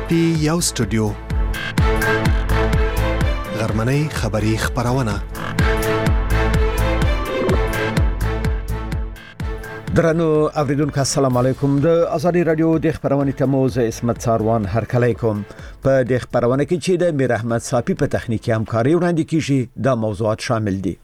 پی یو سټوډیو غرمنۍ خبری خبرونه درنو اوریدونکو السلام علیکم د ازادي رادیو د خبرونې تموز اسمت ساروان هر کله کوم په د خبرونه کې چې د میر احمد صافي په تخنیکی همکاري وړاندې کیږي د موضوعات شامل دي.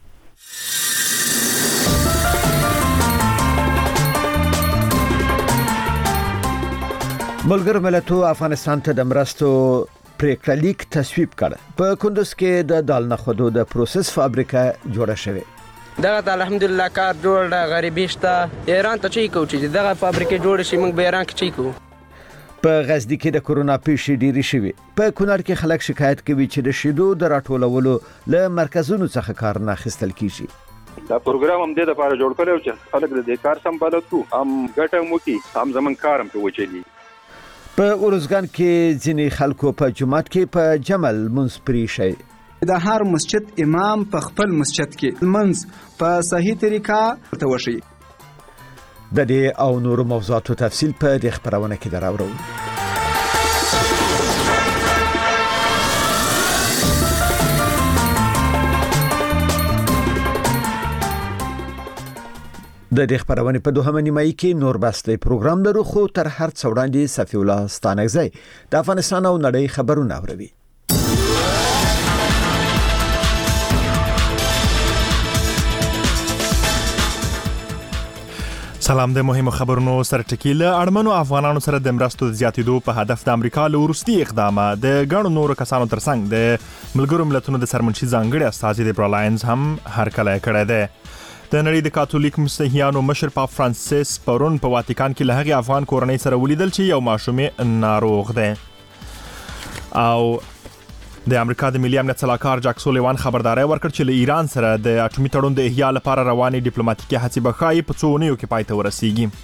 ملګرو ملتونو افغانستان ته د مرستو پریکړه لیک تصویب کړ. په کندوز کې د دال نخودو د پروسس فابریکه جوړه شوه. دغه الحمدلله کار جوړ د غریبی شته ایران ته چی کو چې دغه فابریکه جوړ شي موږ به ایران کې چی کو. په غزنی کې د کورونا پیښې ډېری شوې. په کونړ کې خلک شکایت کوي چې د شیدو د راټولولو له مرکزونو څخه کار نه اخیستل کیږي. دا پروګرام هم د لپاره جوړ کړو چې خلک د کار سمبالو هم ګټه مو کی هم زمون کارم په وچلی. په اورزګان کې ځینې خلکو په جمعات کې په جمل منسپري شي. د هر مسجد امام په خپل مسجد کې منځ په صحیح طریقه توشي. د دې او نور موضوعاتو تفصیل په دې خبرونه کې دراوړو. د دې خبرونه په دوهمه نیمایي کې نور بسلې پروګرام لرو خو تر هر څو وړاندې صفی الله ستانګزی د افغانستان او نړۍ خبرونه اوري. سلام د مهمو خبرونو سره ټکیله اړمنو افغانانو سره د مرستو زیاتېدو په هدف د امریکا له وروستي اقدامه د ګڼو نورو کسانو ترڅنګ د ملګرو ملتونو د سرمنشي ځانګړي استازي د برالاینز هم هرکله کړی دی. د نړۍ د کاتولیک مسیحیانو مشر پاپ فرانسیس پرون په واتیکان کې له هغې افغان کورنۍ سره ولیدل چې یو ماشوم ناروغ دی. او د امریکا د ملي امنیت سلاکار جاک سولیوان خبرداري ورکړ چې له ایران سره د اټومي تړون د احیا لپاره رواني ډیپلوماټیکي هڅې به ښایي په څو اونیو کې پای ته ورسیږي.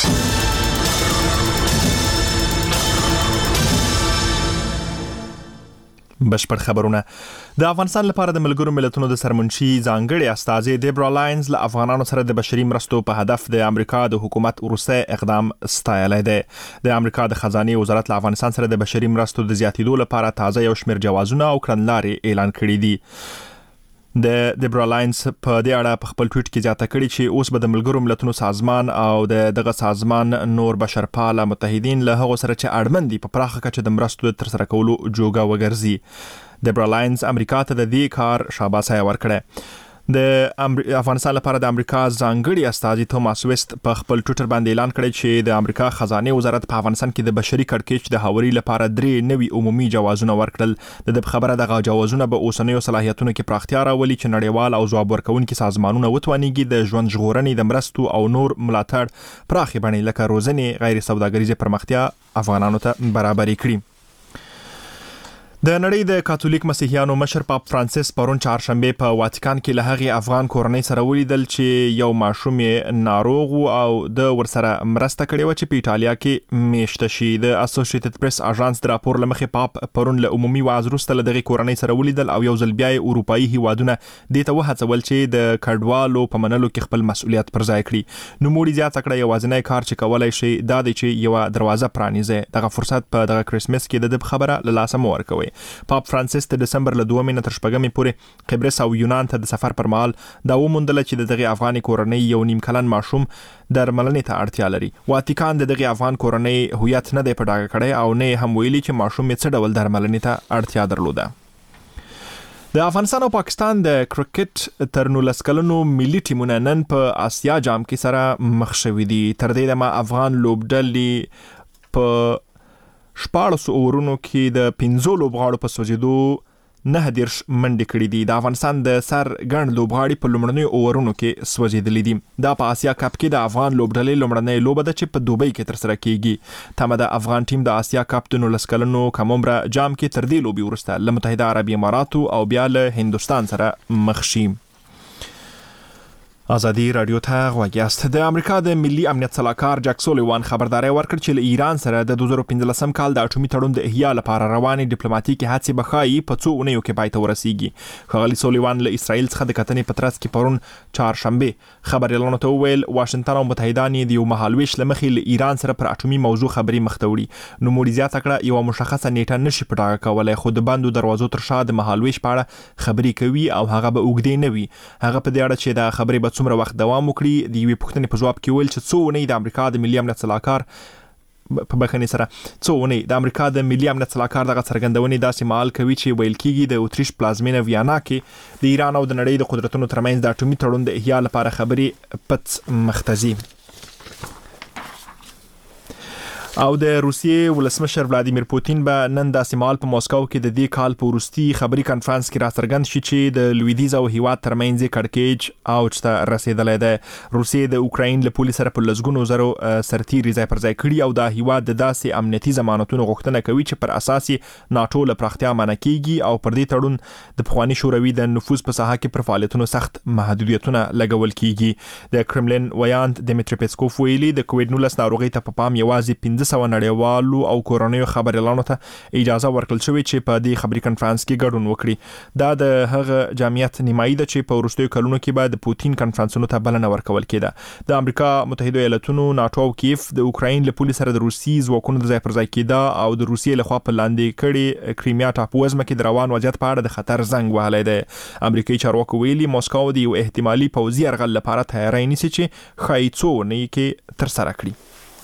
بشپړ خبرونه. د افغانستان لپاره د ملګرو ملتونو د سرمنشي ځانګړي استازي دیبرا لاینز له افغانانو سره د بشري مرستو په هدف د امریکا د حکومت وروستی اقدام ستایلی دی. د امریکا د خزانه وزارت له افغانستان سره د بشري مرستو د زیاتېدو لپاره تازه یو شمېر جوازونه او کړنلارې اعلان کړي دي. د دیبرا لاینز په دې اړه په خپل ټویټ کې زیاته کړې چې اوس به د ملګرو ملتونو سازمان او دغه سازمان نور بشرپاله متحدین له هغو سره چې اړمن دي په پراخه کچه د مرستو د ترسره کولو جوګه وګرځي. دیبرا لاینز امریکا ته د دې کار شاباسي ورکړه. د افغانستان لپاره د امریکا ځانګړي استازي توماس ویست په خپل ټویټر باندې اعلان کړی چې د امریکا خزانه وزارت په افغانستان کې د بشري کړکېچ د هاوري لپاره 3 نوي عمومي جوازونه ورکړل. د خبره دغه جوازونه به اوسنیو صلاحیتونو کې پراختیا راولي چې نړیوال او ځواب ورکوونکي سازمانونه وتوانیږي د ژوند ژغورنې د مرستو او نور ملاتړ پراخي بڼې لکه روزنې غیر سوداګریزه پرمختیا افغانانو ته برابري کړي. د نړۍ د کاتولیک مسیحیانو مشر پاپ فرانسیس پرون چهارشنبه په واتیکان کې له هغې افغان کورنۍ سره ولیدل چې یو ماشوم ناروغ او د ورسره مرسته کړې و چې په ایټالیا کې میشته شي. د اسوسییټډ پریس اژانس د راپور له مخې پاپ پرون له عمومي وعظ وروسته له دغې کورنۍ سره ولیدل او یو ځل بیا یې اروپایي هیوادونه دې ته وهڅول چې د کډوالو په منلو کې خپل مسؤلیت پر ځای کړي. نوموړي زیاته کړه یوازینی کار چې کولای شي دا دی چې یو دروازه پرانیزي. دغه فرصت په دغه کریسمس کې د خبره له لاسه مو ورکوي. پاپ فرانسیس د دسمبر له 2 تر 4 پورې قبرس او یونان ته د سفر پر مهال دا وموندل چې دغه افغاني کورنۍ یو نیم کلن ماشوم درملنې ته اړتیا لري. واتیکان دغه افغان کورنۍ هویت نه دی پټاګه کړی او نه هم ویلي چې ماشوم یې څه ډول درملنې ته اړتیا درلوده. د افغانستان او پاکستان د کرکټ تر 19 کلنو ملي ټیمونه نن په آسیا جام کې سره مخ شوي دي. تر دې دمه افغان لوبډلې په 14 اورونو کې د 15 لوبغاړو په سوځېدو 19 منډې کړې دي. د افغانستان د سر ګڼ لوبغاړي په لومړنیو اورونو کې سوځېدلي دي. دا په آسیا کپ کې د افغان لوبډلې لومړنۍ لوبه ده چې په دوبۍ کې ترسره کیږي. تمه د افغان ټیم د آسیا کپ د 19 کلنو کم عمره جام کې تر دې لوبې وروسته له متحده عربي اماراتو او بیا له هندوستان سره مخ شي. ازادي رادیو ته غوږیاست. د امریکا د ملي امنیت صلاحکار جک سولیوان خبرداري ورکړ چې له ایران سره د 2015 کال د اټومي تړون د احیا لپاره روانې ډیپلوماټیکي هڅې بخایي په څو اونیو کې پای ته ورسیږي. خغلی سولیوان له اسرائیل څخه د کتنې پترس کې پرون چهارشنبه خبريالانو ته ویل واشنگټن او متحدان د یو مهالويش لمخې له ایران سره پر اټومي موضوع خبري مختوړي. نو موري زیاته کړه یو مشخصه نیټه نشي پټاکه کولای، خو د بندو دروازو تر شا د مهالويش په اړه خبري کوي او هغه به اوګدې نه وي. هغه په دې اړه چې دا خبري به څومره وخت دوام وکړي د یوې پوښتنې په جواب کې ویل چې څو اونۍ د امریکا د ملي امنیت صلاحکار په بخښنې سره څو اونۍ د امریکا د ملي امنیت صلاحکار دغه څرګندونې داسې مال کوي چې ویل کېږي د اوتریش پلازمینه ویانا کې د ایران او د نړۍ د قدرتونو ترمنځ د اټومي تړون د احیا لپاره خبري پټ مختزي. او د روسیې ولسمشر ولادیمیر پوتین به نن د سیمال په موسکو کې د دې کال په وروستي خبري کانفرنس کې راڅرګند شي چې د لویدیز او هیواد ترمنځ کړکېچ اوج ته رسیدلې ده. روسیې د اوکراین له پولیس سره په لزګونو زرو سرتیري ځای پر ځای کړي او د هیواد د داسې امنیتي ضمانتونو غوښتنه کوي چې پر اساس ناتو له پراختیا منع کیږي او پر دې تړون د پخوانی شوروي د نفوذ په ساحه کې پر فعالیتونو سخت محدودیتونه لګول کیږي. د کرملین ویاند دمیټری پیسکوف ویلي د کووډ 19 ناروغي ته په پام یوازې 1500 نړیوالو او کورنیو خبريالانو ته اجازه ورکړل شوې چې په دې خبري کانفرنس کې ګډون وکړي. دا د هغه جمعیت نیمایي ده چې په وروستیو کلونو کې به د پوتین کانفرنسونو ته بلنه ورکول کېده. د امریکا متحده ایالاتونو ناتو او کیف د اوکراین له پولیس سره د روسي ځواکونو د ځای پر ځای کېده او د روسیې لخوا په لاندې کړي کریمیا ټاپو ځمکه کې د روان وضعیت په اړه د خطر زنګ وهلی دی. امریکایي چارواکو ویلي موسکو د یو احتمالي پوځي یرغل لپاره تیاری نیسي چې ښایي څو اونۍ کې ترسره کړي.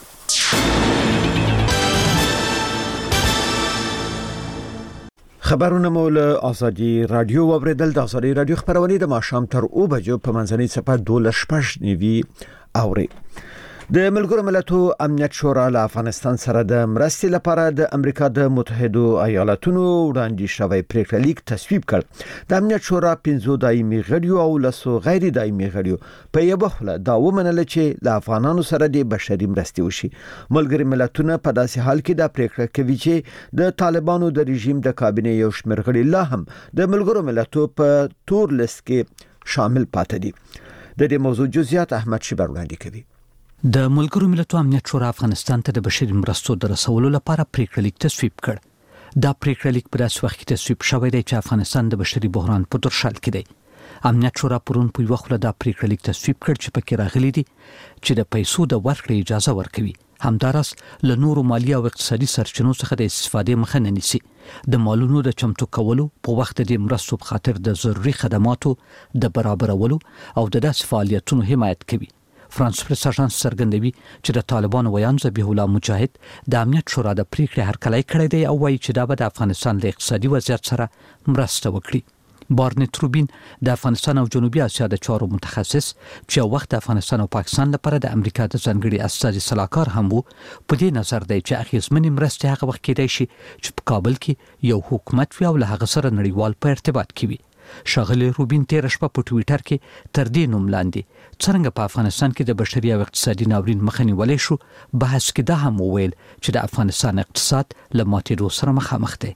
خبرونه مو له ازادي رادیو اوریدل. د ازادي رادیو خبرونه د ماښام تر 2 بجو په منځنۍ صفه 12 نیوي اوري. د ملګرو ملتونو امنیت شورا له افغانستان سره د مرستې لپاره د امریکا د متحده ایالاتونو وړاندې شوی پریکړه لیک تصویب کړ. د امنیت شورا 15 دایمي غړي او لسو غیر دایمي غړي په یو بخله دا ومنل چې له افغانانو سره د بشري مرستې وشي. ملګري ملتونه په داسې حال کې دا پریکړه کوي چې د طالبانو د رژیم د کابینې یو شمېر غړي لا هم د ملګرو ملتونو په تور لیست کې شامل پاتې دي. د دې موضوع جزئیات احمد شیبر وړاندې کوي. د ملګرو ملتونو امنیت شورا افغانستان ته د بشري مرستو د رسولو لپاره پریکړه لیک تصویب کړ. دا پریکړه لیک په داسې وخت کې تصویب شوی دی چې افغانستان د بشري بحران په درشل کې دی. امنیت شورا پرون په یو خله دا پریکړه لیک تصویب کړ چې پکې راغلي دي چې د پیسو د ورکړې اجازه ورکوي، همدارس له نورو مالی او اقتصادي سرچینو څخه د استفادې مخه نه نیسي، د مالونو د چمتو کولو په وخت د مرستو په خاطر د ضروري خدماتو د برابرولو او د داسې فعالیتونو حمایت کوي. فرانس پریس اژانس څرګندوي چې د طالبانو ویان ذبیح الله مجاهد د امنیت شورا د پریکړې هرکلی کړی دی او وایي چې دا به د افغانستان له اقتصادي وضعیت سره مرسته وکړي. بارنت روبین د افغانستان او جنوبي اسیا د چارو متخصص چې وخت د افغانستان او پاکستان لپاره د امریکا د ځانګړي استازي صلاحکار هم وو، په دې نظر دی چې اخیزمنې مرستې هغه وخت کېدای شي چې په کابل کې یو حکومت وي او له هغه سره نړیوال په ارتباط کې وي. شاغلی روبین تیر شپه په ټوئیټر کې تر دې نوم لاندې څنګه په افغانستان کې د بشري او اقتصادي ناورین مخه نیولای شو، بحث کې دا هم وویل چې د افغانستان اقتصاد له ماتېدو سره مخامخ دی.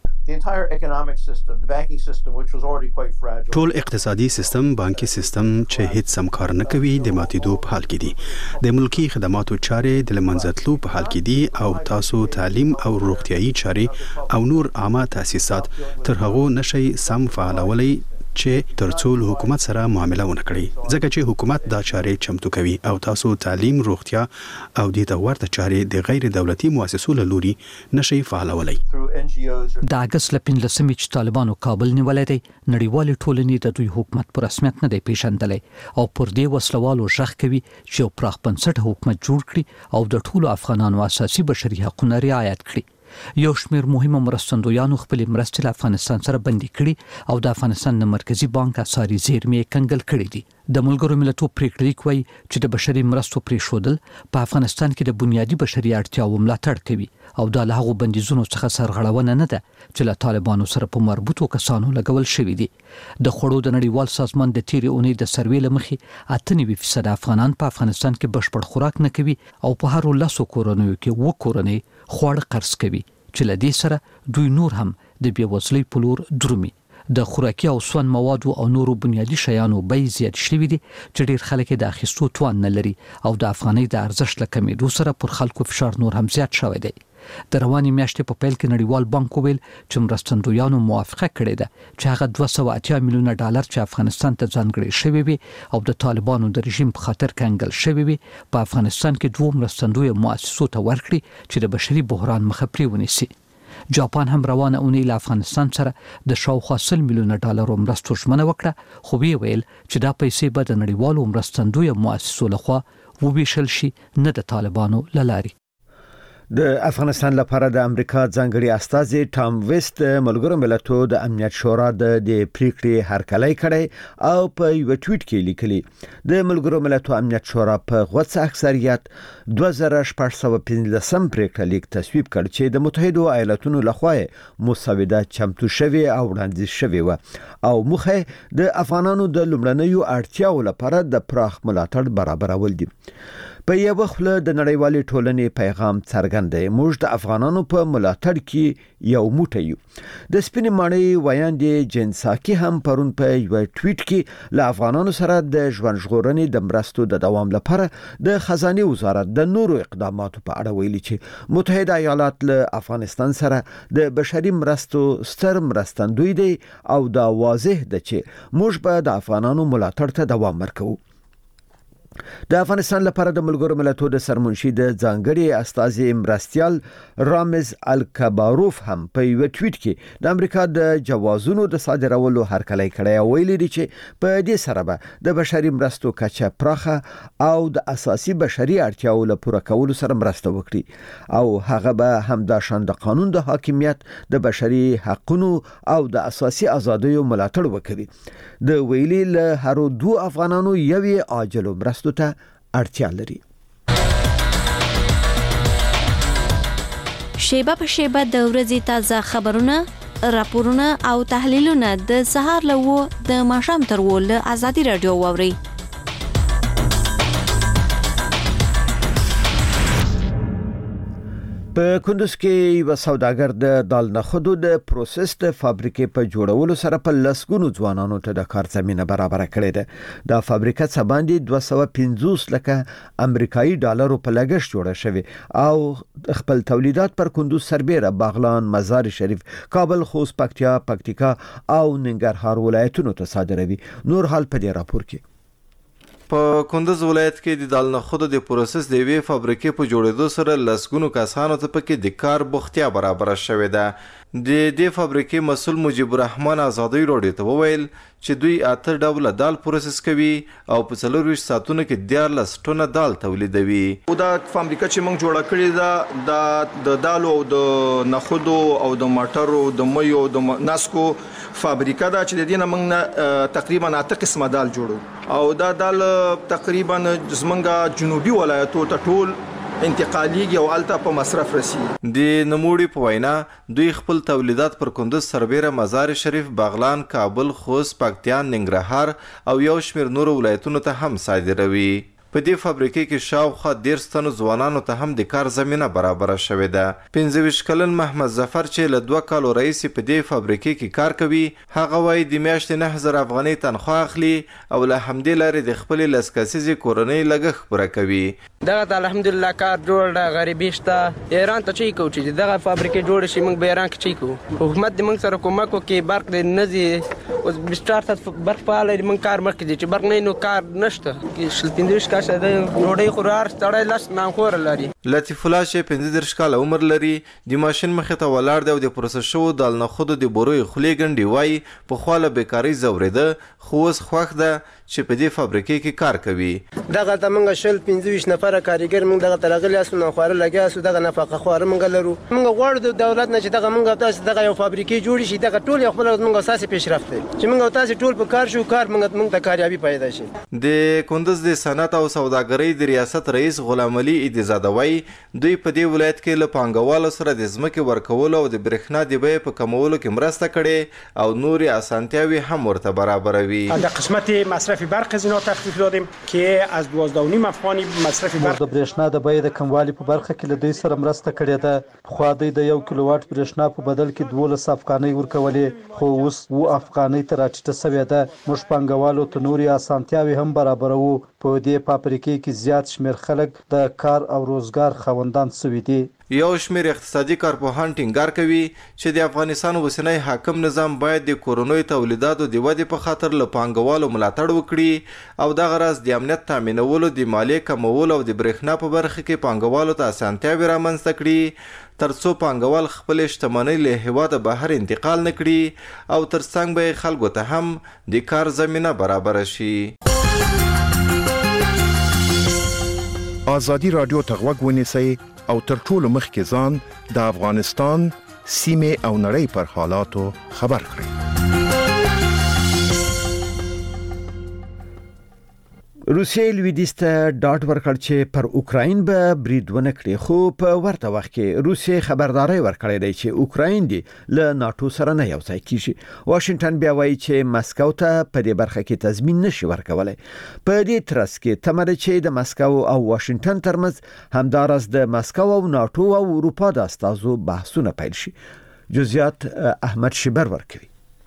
ټول اقتصادي سیستم، بانکي سیستم چې هیڅ سم کار نه کوي د ماتېدو په حال کې دي. د ملکی خدماتو چارې د لمنځتلو په حال کې دي او تاسو تعلیم او روغتيایي چارې او نور عامه تاسیسات تر هغه نشي سم فعالولای چې ترڅو حکومت سره معامله ونه کړي، ځکه چې حکومت دا چارې چمتو کوي او تاسو تعلیم، روغتیا او د ورته چارې د غیر دولتي مؤسسو له لوري نشي فعالولای. د اگست لپاره چې طالبانو کابل نیولای دی، نړیوال ټولنې د دوی حکومت پر رسمیت نه دی پیژندلی او پر دې وسلوالو ژغ کوي چې پراخ بنسټ حکومت جوړ کړي او د ټولو افغانانو اساسي بشري حقوقو رعایت کړي. یو شمېر مهمه مرستندویانو خپل مرستې له افغانستان سره بندي کړي او د افغانستان د مرکزی بانک اساري زیرمې کنګل کړي دي. د ملګرو ملتونو پریکړه لیک وایي چې د بشري مرستو پریښودل په افغانستان کې د بنیادی بشري اړتیاو ملاتړ کوي او د هغو بندیزونو څخه سرغړونه نه ده چې له طالبانو سره په مربوطو کسانو لګول شوی دي. د خوړو د نړیوال سازمان د تیرې اونۍ د سروې لمخې 98% افغانان په افغانستان کې بشپړ خوراک نه کوي او په هر 10 کورنیو کې 2 کورنۍ خواړه قرض کوي چې له دې سره دوی نور هم د بیوزلۍ په لور درومي. د خوراکي او سون موادو او نورو بنیادی شیانو بیې زیات شوې دي چې ډیر خلک د اخیستو توان نه لري او د افغانۍ د ارزښت له کمېدو سره پر خلکو فشار نور هم زیات شوی دی. د رواني میاشتې په پیل کې نړیوال بانک ویل چې مرستندویانو موافقه کړې ده چې هغه $280 میلیونه چې افغانستان ته ځانګړي شوی وي او د طالبانو د رژیم په خاطر کنګل شوی وي په افغانستان کې 2 مرستندوی مؤسسو ته ورکړي چې د بشري بحران مخه پرې ونیسي. جاپان هم روانه اونۍ له افغانستان سره د شاوخوا $100 میلیونه مرستو ژمنه وکړه خو وی ویل چې دا پیسې به د نړیوالو مرستندوی مؤسسو لخوا وویشل شي نه د طالبانو لاري. د افغانستان لپاره د امریکا ځانګړي استازي ټام ویست ملګرو ملتونو د امنیت شورا د پریکړې هرکلی کړی او په یو ټویټ کې لیکلي د ملګرو ملتونو امنیت شورا په غوڅ اکثریت 2415 پریکړه لیک تصویب کړ چې د متحده ایالاتونو لخوا مسوده چمتو شوی او وړاندیز شوی و او مخه د افغانانو د لومړنیو اړتیاو لپاره د پراخ ملاتړ برابرول دي. په یو وخت د نړیوالې ټولنې پیغام څرګند دی موږ د افغانانو په ملاتړ کې یو موټی یو. د سپینې ماڼۍ ویاندې جنساکي هم پرون په یو ټویټ کې له افغانانو سره د ژوند ژغورنې د مرستو د دوام لپاره د خزانه وزارت د نورو اقداماتو په اړه ویلي چې متحده ایالات له افغانستان سره د بشري مرستو ستر مرستندوی دی او دا واضح ده چې موږ به د افغانانو ملاتړ ته دوام ورکوو. د افغانستان لپاره د ملګرو ملتونو د سرمنشي د ځانګړي استازي مرستيال رامز الکباروف هم په یو ټویټ کې د امریکا د جوازونو د صادرولو هرکلی کړی او ویلي دي چې په دې سره به د بشري مرستو کچه پراخه او د اساسي بشري اړتیاو لپاره پوره کولو سره مرسته وکړي او هغه به هم د شان د قانون د حاکمیت د بشري حقوقو او د اساسي ازادیو ملاتړ وکړي. د ویلي له هر دوه افغانانو یوې عاجل مرستو ته اړتیا لري. شیبه په شیبه د ورځې تازه خبرونه، راپورونه او تحلیلونه د سهار له د ماښام تر ول ازادي رادیو واوري. په کندوز کې یو سوداګر د دال نخودو د پروسس فابریکې په جوړولو سره په لسګونو ځوانانو ته د کار زمينه برابر کړې ده. دا فابریکه څه باندې 250 لکه امریکایي ډالرو په لګښت جوړه شوې او خپل تولیدات پر کندوز، سربېره، باغلان، مزار شریف، کابل، خوست، پکتیا او ننګرهار ولایتونو ته صادروي. نور حال په دې راپور کې. په کندوز ولایت کې د دال نخودو د پروسس د وی فابریکې په جوړېدو سره لسګونو کسانو ته پکې د کار بوختیا برابر شوې ده. د دې فابریکې مسؤل مجيب الرحمن ازادي راډیو ته وویل چې دوی 8 ډوله دال پروسس کوي او په 24 ساعتونو کې 14 ټنه دال تولیدوي. او دا فابریکه چې موږ جوړه کړې ده د دالو او د نخودو او د مټرو د مېو د ناسکو فابریکه ده چې د دې نه موږ تقریبا 8 قسمه دال جوړو او دا دال تقریبا زمونږ جنوبي ولایتو ته ټول انتقالیږي او الته په مصرف رسی. د نموړي په وینا دوی خپل تولیدات پر کندوز، سربېره، مزار شریف، باغلان، کابل، خوست، پکتیا، ننګرهار او یو شمېر نورو ولایتونو ته هم صادروي. په دې فابریکې کې شاوخوا 13 تنو ځوانانو ته هم د کار زمينه برابر شوې ده. 25 کلن محمد ظفر چې له 2 کالو رئیس په دې فابریکې کې کار کوي، هغه وايي د میاشتې 9000 افغانۍ تنخواه اخلي او له همدې لارې د خپل لسکسیزي کورنۍ لګښت پوره کوي. دغه الحمدلله کار جوړ ده، غریبي شته. ایران ته چي کو چې دغه فابریکې جوړ شي، موږ به ایران کې چي کو. حکومت د موږ سره کومک وکړي، برق د نزي او سٹارټ برق پاله موږ کار مخکې دي چې برق نه نو کار نشته. کې 15 کاشه د روډي خورار ستړی لاس نامخور لري. لطیف الله چې 15 کال عمر لري، د ماشين مخې ته ولاړ دی او د پروسس شو دال نخودو د بوروي خولې ګنډي وای په خواله بیکاری زوريده، خو اوس خوښ ده چې په دې فابریکې کې کار کوي. دغه ته موږ 15 نفر کاریګر موږ دغه تلغلي اسو نه خوره لګیا سو دغه نفقه خوره موږ لرو. موږ غواړو د دولت نه چې دغه موږ تاسو دغه یو فابریکې جوړ شي، دغه ټول خپل موږ اساسي پیشرفت دی چې موږ تاسو ټول په کار شو، کار موږ ته کاریابي پیدا شي. د کندوز د صنعت او سوداګرۍ د ریاست رئیس غلام علي ایدزاده وای دوی په دې ولایت کې له پانګوالو سره د ځمکې ورکول او د برېښنا د بیې په کمولو کې مرسته کړې او نورې اسانتیاوي هم ورته برابروي. د قسمت مصرف مصرف برق از اینا تخفیف دادیم که از 12.5 افغانی مصرف برق د برېښنا د بیې د کموالي په برخه کې له دوی سره مرسته کړې ده. خو دوی د 1 کیلووات برېښنا په بدل کې 12 افغانۍ ورکولې، خو اوس 2 افغانۍ ته راټیټه شوې ده. موږ پانګوالو ته نورې اسانتیاوې هم برابروو. په دې فابریکې کې زیات شمېر خلک د کار او روزګار خاوندان شوي دي. یو شمېر اقتصادي کارپوهان ټینګار کوي چې د افغانستان اوسنی حاکم نظام باید د کورونوي تولیداتو د ودې په خاطر له پانګوالو ملاتړ وکړي او دغه راز د امنیت تامینولو، د مالیې کمولو او د برېښنا په برخه کې پانګوالو ته اسانتیاوې رامنځته کړي ترڅو پانګوال خپل شتمنۍ له هېواده بهر انتقال نه کړي او ترڅنګ به خلکو ته هم د کار زمینه برابر شي. آزادی رادیو ته غوږ ونیسئ او تر ټولو مخکې ځان د افغانستان سیمې او نړۍ پر حالاتو خبر کړئ. روسیې لویدیځ ته ډاډ ورکړ چې پر اوکراین به برید ونه کړي، خو په ورته وخت کې روسیې خبرداري ورکړې ده چې اوکراین دی له ناتو سره نه یوځای کیږي. واشنگټن بیا وایي چې مسکو ته په دې برخه کې تضمین نشي ورکولای. په دې ترڅ کې تمره چې د مسکو او واشنگټن ترمنځ همدارس د مسکو او ناتو او اروپا د استازو بحثونه پیل شي. جزئیات احمد شبر ورکوي.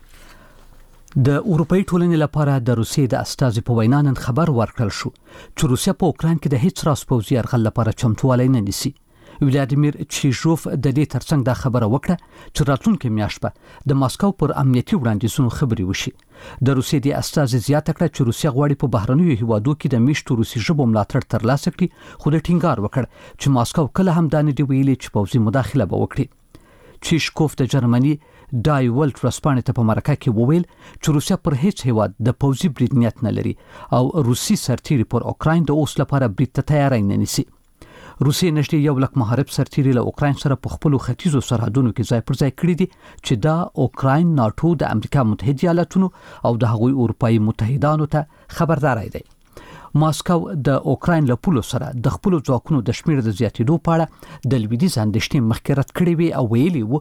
د اروپאי ټولنې لپاره د روسیې د استازي په وینا نن خبر ورکړل شو چې روسیا په اوکراین کې د هیڅ راس پوځي یرغل لپاره چمتووالی نه نیسي. ولادیمیر چیژوف د دې ترڅنګ دا خبره وکړه چې راتلونکي میاشت به د ماسکو پر امنیتي وړاندیزونو خبري وشي. د روسیې د استازي زیاته کړه چې روسیا غواړي په بهرنیو هیوادو کې د میشتو روسي ژبو ملاتړ ترلاسه کړي، خو د ټینګار وکړ چې ماسکو کله هم دا نه دی ویلي چې پوځي مداخله به وکړي. چیشکوف د جرمني ډای ولټ رسپانې ته په مرکه کې وویل چې روسیا پر هیڅ هیواد د پوځي برید نیت نه لري او روسي سرتیري پر اوکراین د اوس لپاره برید ته تیاری نه نیسي. روسیې نشټي یو لک محارب سرتیري له اوکراین سره په خپل ختیځو سرحدونو کې ځای پر ځای کړی دي چې دا اوکراین ناتو د امریکا متحده ایالاتونو او د هغوی اروپאי متحدانو ته خبرداري دی. ماسکو د اوکراین له پولو سره د خپل ځواکونو د شمیر د زیاتېدو په اړه د لویدیځ اندېښنې مخکې رد کړې وي او ویلي وو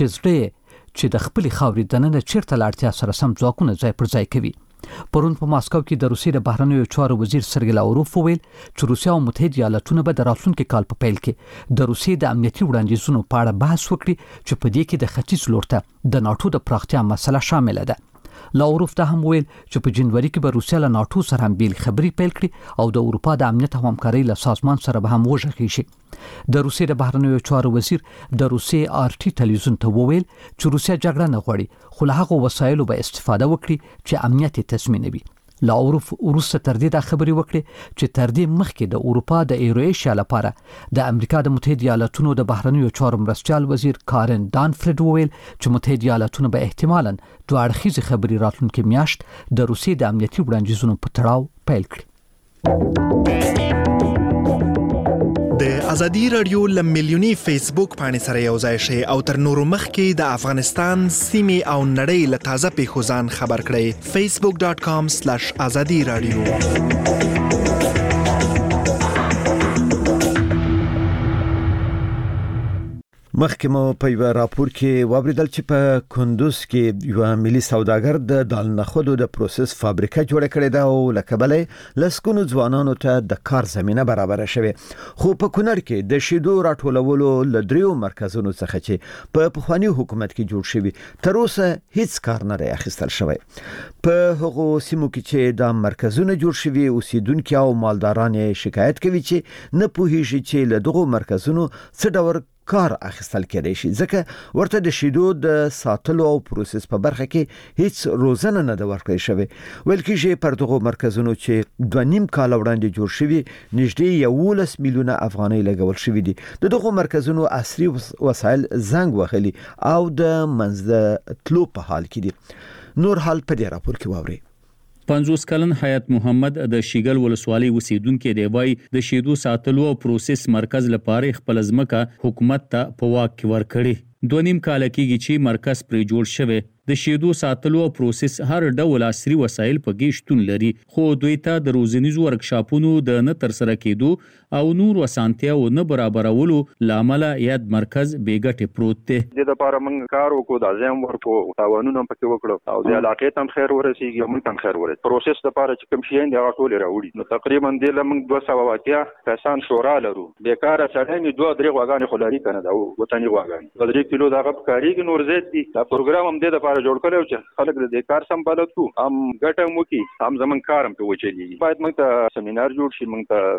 چې د خپل خاورې دننه چیرته لاړتیا سره سم ځواکونه ځای پر ځای کوي. پرون په ماسکو کې د روسیې د بهرنیو چارو وزیر سرګی لاوروف وویل چې روسیا او متحده ایالاتونه به د راتلونکي کال په پیل کې د روسیې د امنیتي وړاندیزونو په اړه بحث وکړي چې په دې کې د ختیځ لور ته د ناتو د پراختیا مسله شامل ده. لاوروف ته هم ویل چې په جنوري کې به روسیا له ناتو سره هم بیل خبري پیل کړي او د اروپا د امنیت او همکارۍ له سازمان سره به هم وژغي شي. د روسیې د بهرنیو چارو وزیر د روسیې آرټي ټلویزیون ته وویل چې روسیا جګړه نه غواړي، خو له هغو وسایلو به استفاده وکړي چې امنیت تضمینوي. لاوروف وروسته تر دې دا خبرې وکړې چې تر دې مخکې د اروپا د ایرویشیا لپاره د امریکا د متحده ایالاتونو د بهرنیو چارو مرستیال وزیر کارن دانفرد وویل چې متحده ایالاتونه به احتمالاً دوه اړخیزې خبرې راتلونکي میاشت د روسیې د امنیتي وړاندیزونو په تړاو پیل کړي. د ازادي رادیو لملیونی فیسبوک باندې سره یو ځای شي او تر نورو مخکې د افغانستان سیمې او نړۍ له تازه پیښو ځان خبر کړئ. facebook.com/azadi radio. مخکې مو په یو راپور کې وبریدل چې په کندوز کې یو ملي سوداګر د دال نخودو د پروسس فابریکه جوړه کړې ده او لکبلې لسکونو ځوانانو ته د کار زمينه برابر شوه. خو په کونړ کې د شیدو راټولولو لدریو مرکزونو څخه چې په پخوانی حکومت کې جوړ شوی تر اوسه هیڅ کار نه اخیستل شوی. په هغو سیمو کې چې د مرکزونو جوړ شوی اوسیدونکو او مالداران شکایت کوي چې نه پوهیږي چې له دغو مرکزونو څه ډول کار اخیستل کېدای شي، ځکه ورته د شیدو د ساتلو او پروسس په برخه کې هیڅ روزنه نه د ورکړی شوی. ویل کېږي پر دغو مرکزونو چې 2.5 کال وړاندې جوړ شوی نږدې 11 میلیونه افغانۍ لګول شوی دي. دغه مرکزونو عصري وسایل زنګ وهلي او د منځ تلو په حال کې دي. نور حال په دې راپور کې واوري. 50 کلن حیات محمد د شیګل ولسوالۍ اوسیدونکو دی وای د شیدو ساتلو او پروسس مرکز لپاره خپل ځمکه حکومت ته په واک کې ورکړي. 2.5 کال کېږي چې مرکز پر جوړ شوی. د شیدو ساتلو او پروسس هر ډول عصري وسایل په کې شتون لري، خو دوی ته د روزنیزو ورکشاپونو د نه تر سره کېدو او نور اسانتیاو نه برابرولو لامل یاد مرکز بیګټه پروت دی. د لپاره موږ کار وکړو، د ځم ورکو تاوانونه پکې وکړو او د علاقې تم خیر ورسیږي، موږ تم خیر ورسیږي. پروسس لپاره چې کوم شي نه غټول راوړي، نو تقریبا د لمن 200 واقعیا کسان شورا لرو. بیکاره سړی می 2-3 غواګانې خلاري کنه دا وطني غواګانې 3 کیلو دا غب کاریږي نور زیات دي. دا پروګرام هم د لپاره جوړ کړو چې خلک د کار سمبالت کو هم ګټه مو کی هم زمون کارم په وچلی. باید موږ ته سیمینار جوړ شي،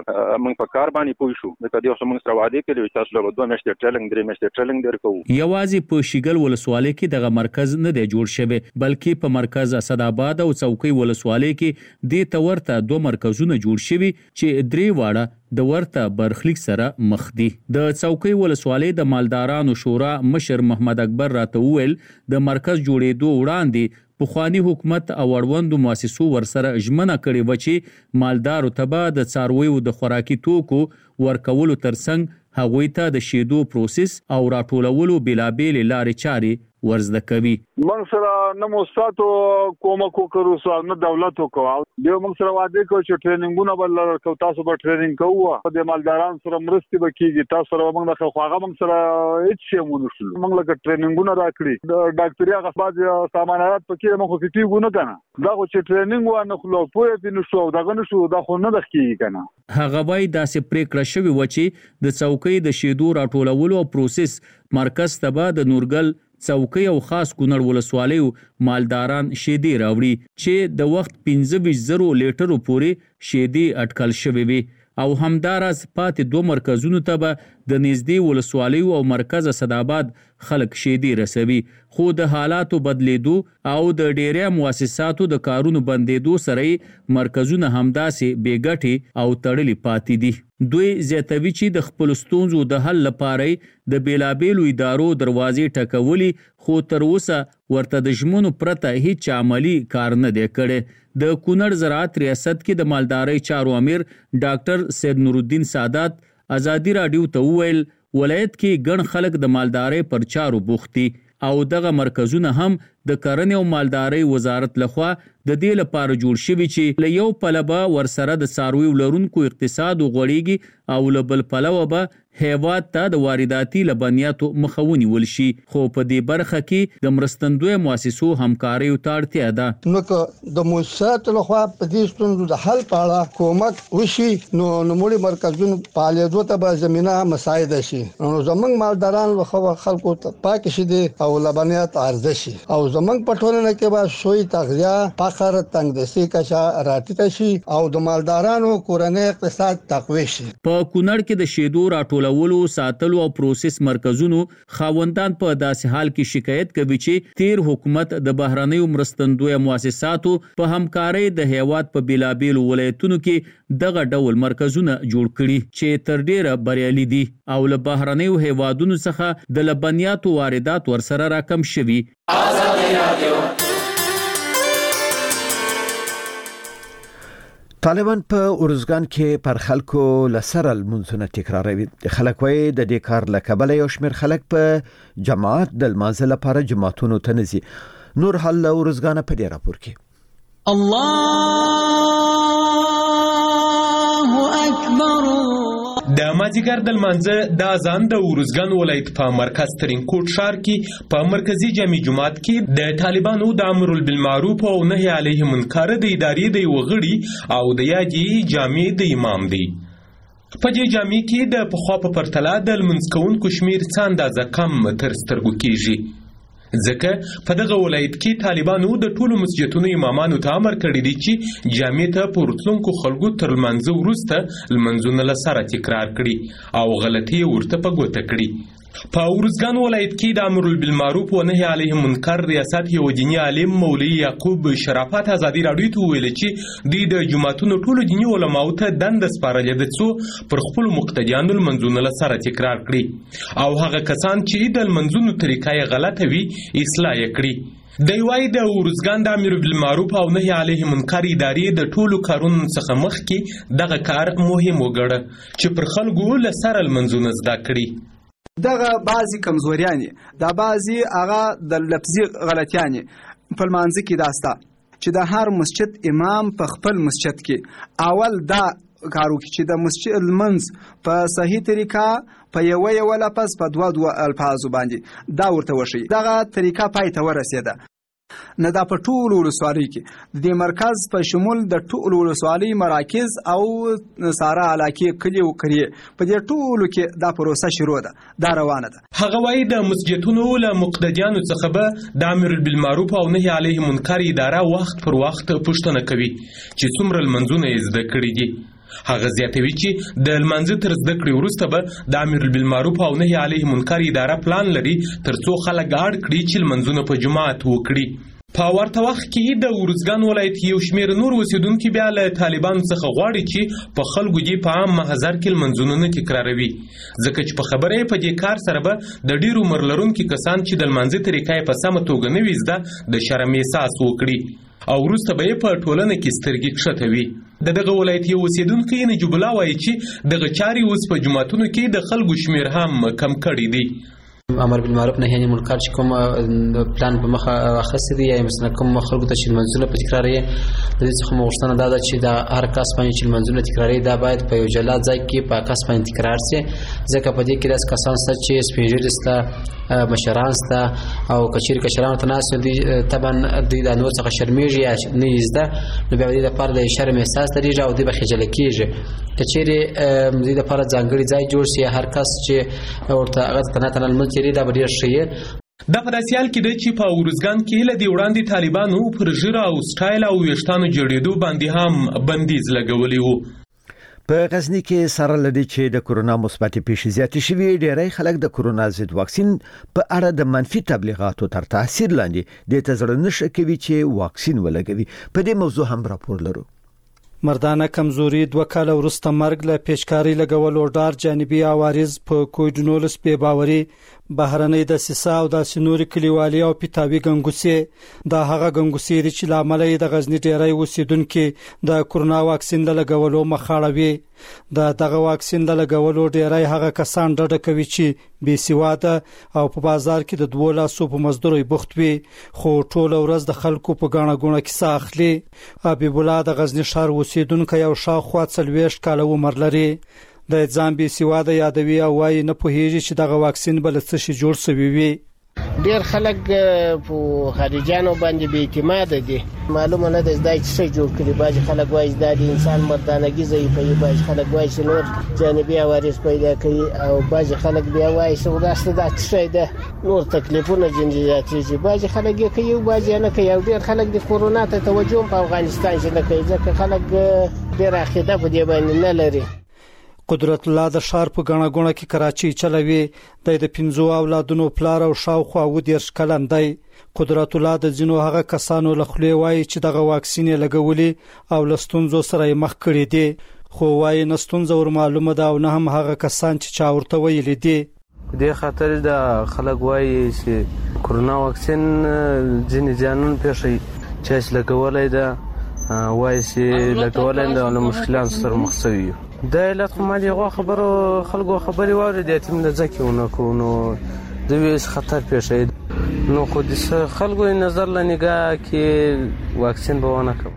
موږ په کار باندې پوه شو. د کدی اوس موږ سره وعده کړی تاسو له 2 میاشتې ټریننګ 3 میاشتې ټریننګ درکو. یوازې په شیګل ولسوالۍ کې دغه مرکز نه دی جوړ شوی، بلکې په مرکز اسداباد او څوکۍ ولسوالۍ کې د تورته 2 مرکزونه جوړ شوي چې 3 واړه د ورته برخلیک سره مخ دي. د څوکۍ ولسوالۍ د مالدارانو شورا مشر محمد اکبر راته وویل د مرکز جوړېدو وړاندې پخوانی حکومت او اړوندو مؤسسو ورسره ژمنه کړې و چې مالدارو ته به د څارویو د خوراکي توکو ورکولو ترڅنګ هغوی ته د شیدو پروسس او راټولولو بېلابېلې لارې چارې ورزده کوي. موږ سره نه موساتو کومک وکړو، سو نه دولت وکړو. دیو موږ سره وعده کوي چې ټریننګونه بل لرو، تاسو به ټریننګ کوو، په د مالداران سره مرستې وکړي، تاسو سره موږ نه خواغه موږ سره هیڅ شی مونږ شول. موږ لکه ټریننګونه راکړي، د ډاکټري هغه باز سامانات پکې موږ خو کیږو نه کنه. دا خو چې ټریننګ و نه خلو پوهه دي نو شو دغه نشو دا خو نه دخکیږي کنه. هغه وای داسې پریکړه شوی و چې د څوکۍ د شیدو راټولولو او پروسس مرکز ته د نورګل څوکۍ او خاص کونړ ولسوالیو مالداران شیدې راوړي چې د وخت 15,000 لیټرو پورې شیدې اټکل شوی وي او همدارس پاتې 2 مرکزونو ته به د نږدې ولسوالیو او مرکز اسداباد خلک شیدې رسوي. خو د حالاتو بدلیدو او د ډیری مؤسساتو د کارونو بندیدو سره مرکزونه همداسې بیګټي او تړلي پاتې دي. دوی زیاتوي چې د خپل ستونزو د حل لپاره د بیلابېلو ادارو دروازې ټکولي، خو تر اوسه ورته د ژمنو پرته هیڅ عملی کار نه دی کړی. د کونړ زراعت ریاست کې د مالدارۍ چارو امیر ډاکټر سید نور الدین سادات ازادي راډیو ته وویل ولایت کې ګڼ خلک د مالدارۍ پر چارو بوخت دي او دغه مرکزونه هم د کرنې او مالدارۍ وزارت لخوا د دې لپاره جوړ شوي چې له یو پلوه ورسره د څارویو لرونکو اقتصاد وغوړېږي او له بل پلوه به هیواد ته د وارداتي لبنیاتو مخه ونیول شي. خو په دې برخه کې د مرستندوی مؤسسو همکاریو ته اړتیا ده. نو که د مؤسساتو لخوا په دې ستونزو د حل په اړه کومک وشي نو نوموړي مرکزونو فعالیتونو ته به زمينه مساعده شي. نو زمونږ مالداران لخوا خلکو ته پاک شي دي او لبنیات عرضه شي او زمونږ په ټولنه کې به سوی تغذیه فقر تنگدستي کچا راټیټه شي او د مالدارانو کورنۍ اقتصاد تقوی شي. په کونړ کې د شیدو راټولولو، ساتلو او پروسس مرکزونو خاوندان په داسې حال کې شکایت کوي چې تیر حکومت د بهرنیو مرستندوی مؤسساتو په همکارۍ د هیواد په بیلابېلو ولایتونو کې دغه ډول مرکزونه جوړ کړي چې تر ډیره بریالي دي او له بهرنیو هیوادونو څخه د لبنیاتو واردات ورسره راکم شوي. طالبان په ارزګان کې پر خلکو لسره المنځونه تکراروي. خلک وایي د دې کار له کبله یو شمېر خلک په جماعت د لمانځه لپاره جماعتونو ته نه ځي. نور حال له ارزګانه په دې راپور کې. الله اکبر. د مازیګر د لمانځه د اذان د ارزګان ولایت په مرکز ترینکوټ ښار کې په مرکزی جامع جماعت کې د طالبانو د امر بالمعروف او نهي علیه منکر د ادارې د وغړي او د یادې جامع د امام دی. په دې جامع کې د پخوا په پرتله د لمونځ کوونکو شمیر څه اندازه کم تر سترګو کېږي، ځکه په دغه ولایت کې طالبانو د ټولو مسجدونو امامانو ته امر کړی دی چې جامع ته په ورتلونکو خلکو تر لمانځه وروسته لمونځونه له سره تکرار کړي او غلطۍ ورته په ګوته کړي. په ارزګان ولایت کې د امر بالمعروف و نهي علیه منکر ریاست یو دینی عالم مولوی یعقوب شرافت ازادي راډیو ته ویل چې د جماعتونو ټولو دینی علماو ته دنده سپارلې ده څو پر خپل مقتدیانو لمونځونه له سره تکرار کړي او هغه کسان چې د لمونځونو طریقه یې غلطه وي اصلاح یې کړي. د یوای د ارزګان د امر بالمعروف او نهي علیه منکر ادارې د ټولو کارونو څخه مخکې دغه کار مهم وګڼه چې پر خلکو له سره لمونځونه زده کړي. دغه بعضی کمزوریانی دا بعضی هغه د لفظي غلطیانی په منځ کې داستا چې د هر مسجد امام په خپل مسجد کې اول دا کارو کې چې د مسجد المنز په صحیح طریقه په یو لفظ په دوه الفاظ باندې دا ورته وشي دغه طریقه پای ته ورسېده نه دا په ټولو ولسوالۍ کې د مرکز په شمول د ټولو ولسوالۍ مراکز او ساره علاقې کلی او قریه په دې ټولو کې دا پروسه شروع ده دا روانه ده. هغه وایي د مسجدونو له مقتدیانو څخه به د امر بالمعروف او نهي علیه منکر اداره وخت پر وخت پوښتنه کوي چې څومره لمنځونه یې زده کړي دي. هغه زیاتوي چې د لمانځه تر زده کړې وروسته به د امر بالمعروف او نهي علیه منکر اداره پلان لري ترڅو خلک اړ کړي چې لمانځونه په جماعت وکړي. په ورته وخت کې د ارزګان ولایت یو شمېر نور اوسیدونکي بیا له طالبانو څخه غواړي چې په خلکو دې په عام محضر کې لمانځونه نه تکراروي ځکه چې په خبره یې په دې کار سره به د ډېرو عمر لرونکي کسان چې د لمانځه طریقه یې په سمه توګه نه وي زده د شرم احساس وکړي او وروسته به یې په ټولنه کې سترګې کښته وي. دغه ولایت یو اوسیدونکی نجیب الله وایي چې دغه چارې اوس په جوماتونو کې د خلکو شمېر هم کم کړی دی. امر بالمعروف نهي عن المنکر چې کوم پلان په مخه اخیستی دی یا مثلا کوم خلکو ته چې منځونه په تکراري د دې څخه مغشتنه دا چې دا هر کس باندې چې منځونه تکراري دا باید په یو جلا ځای کې په کس باندې تکرار شي ځکه په دې کې داس کسان چې سپیشلیسټ مشران ستا او کشران تناسب دي طبعا د نور څخه شرمېږي یا نه یزده نو بیا د لپاره د شرم احساس لري او د بخجل کېږي کچېری د لپاره ځانګړي ځای جوړ شي هر کس چې ورته هغه تنه دا به ډېر ښه یې. دا په داسې حال کې دی چې په ارزګان کې له دې وړاندې طالبانو پر ژیره او سټایل او ویښتانو جوړېدو باندې هم بندیز لګولی و. په غزنی کې سره لدی چې د کورونا مثبت پیښې زیاتې شوې ډېری خلک د کورونا ضد واکسین په اړه د منفي تبلیغاتو تر تاثیر لاندې د تزړه نشه کوي چې واکسین ولګوي. په دې موضوع هم راپور لرو. مردانه کمزوري 2 کال وروسته مرګ له پیشکاری لګولو ډار جانبي عوارض په کووډ-19 په باوري بهرنۍ د سیسا او د سنوري کلیوالي او پیتاوي ګنګوسي دا هغه ګنګوسي چې لامل یې د غزنی ډیری اوسیدونکو د کورونا واکسین لګولو مخاړوي. دغه واکسین لګولو ډیری هغه کسان ډډه کوي چې بې سواده او په بازار کې د 200 په مزدوري بوخت وي خو ټول ورځ د خلکو په غاڼه غونه کې ساخلي. حبیب الله د غزنی شهر اوسیدونکو یو شاوخوا 40 کال عمر لري. د ځان بې سواده یادوي او وايي نه پوهیږي چې دغه واکسین بل څه شي جوړ شوی وي. ډیر خلک په خارجانو باندې بې اعتماد دي معلومه نه ده دا څه جوړ کړي. باج خلک وایي دا د انسان مردانګي ضعیفه باج خلک وایي چې نور جانبي عوارض پیدا کوي او باج خلک بیا وایي چې وراسته دا څه ده نور تکلیفونه جنجالاتي باج خلک کوي باج نه کوي. او ډیر خلک د کورونا ته توجه په افغانستان کې نه کوي ځکه خلک ډیر عقیده په دې باندې نه لري. قدرت الله د شهر په غاڼه غونه کې کراچي چلوي د 15 اولادونو پلار او شاوخوا و دیر کلن دی. قدرت الله د جنو هغه کسانو لخلې وایي چې دغه واکسین لګولي او لستونزو سره مخ کړي دي خو وایي نستونزو ور معلومه ده او نه هم هغه کسان چې چا ورته ویل دي. د خاطر د خلک وایي چې کورونا واکسین ځینې ځانون پېښې چې لګولای ده وایي چې لګولای د مشکلات سره مخ شوي. د علت خو مالي خبرو خلکو خبري واره دي تم نه ځکهونه کو نو د ویس خطر پیښ نو خو د خلکو نظر لنګه کې واکسین به ونه کوي.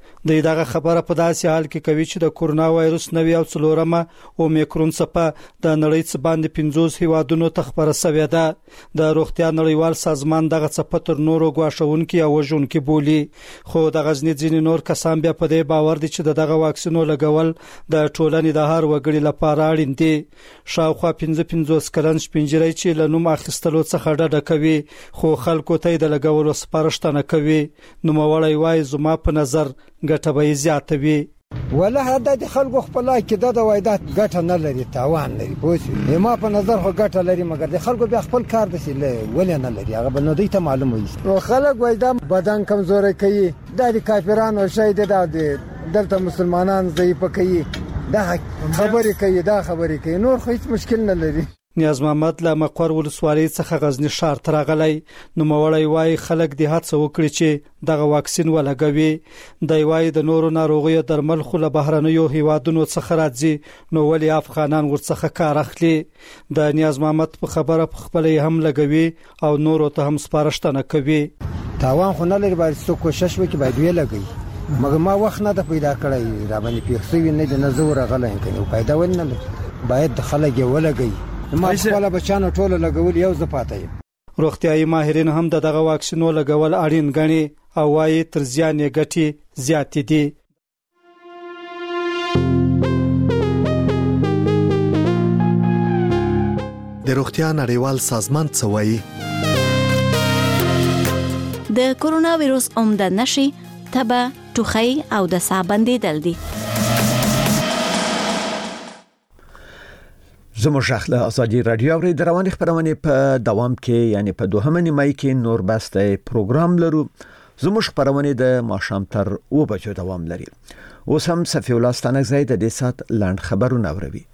دغه خبره په داسې حال کې کوي چې د کورونا وایروس نوې او څلورمه اومیکرون څپه د نړۍ څخه باندې 50 هیوادونو ته خبره شوې ده. د روغتیا نړیوال سازمان دغه څپه تر نورو غواښونکو او وژونکو بولی خو د غزنی ځینې نور کسان بیا په دې باور دي چې دغه واکسینو لګول د ټولنې د هر وګړي لپاره اړین دي. شاوخوا 55 کلن شپنجري چې لنوم اخیستلو څخه ډډه کوي خو خلکو ته د لګولو سپارښتنه کوي. نو مولای وای زما په نظر ګټه به زیاته وي. والله د خلکو خپل کې د وایدات ګټه نه لري تاوان لري پوه ما په نظر خو ګټه لري مګر د خلکو بیا خپل کار د څه ولې نه لري هغه بل نه دی ته معلومه وي. نو خلک وایدا بدن کمزوري کوي د کافرانو شهید دلته مسلمانان ضعیف کوي دا خبرې کوي نور خو هیڅ مشکل نه لري. نیاز محمد له مقر ولسوالۍ څخه غزنی ښار ته راغلی. نوموړی وایي خلک د هڅه وکړي چې دغه واکسین ولګوي. دی وایي د نورو ناروغیو درمل خو له بهرنیو هیوادونو څخه راځي نو ولې افغانان ورڅخه کار اخلي. د نیاز محمد په خبره په خپل هم لګوي او نورو ته هم سپارښتنه کوي. تاوان خو نه لري، باید څوک کوشش وکړي باید وی لګي، مګر ما وخت نه پیدا کړی را باندې پیښوي نه د نزور غلای کنه پیدا ول نه باید د خلک ولګي. ما خپل بچانو ټول لګول یو زپاتای. روغتيایي ماهرین هم دغه واکسین لګول اړین غني او وايي تر زیان یې ګټي زیات دي. د روغتیا نړیوال سازمان څه وایي؟ د کورونا وایروس عمده نشي تبه، ټوخی او د ساه بندیدل دي. زموږ شخله ازادي رادیو او د رواني خبرونه په دوام کې یعنی په دوهمه نیمه کې نور بسته پروګرام لرو. زموږ خبرونه د ماښام تر 2 بجو دوام لري. اوس هم صفي الله ستانک زید د دې سات لاند خبرونه اوري.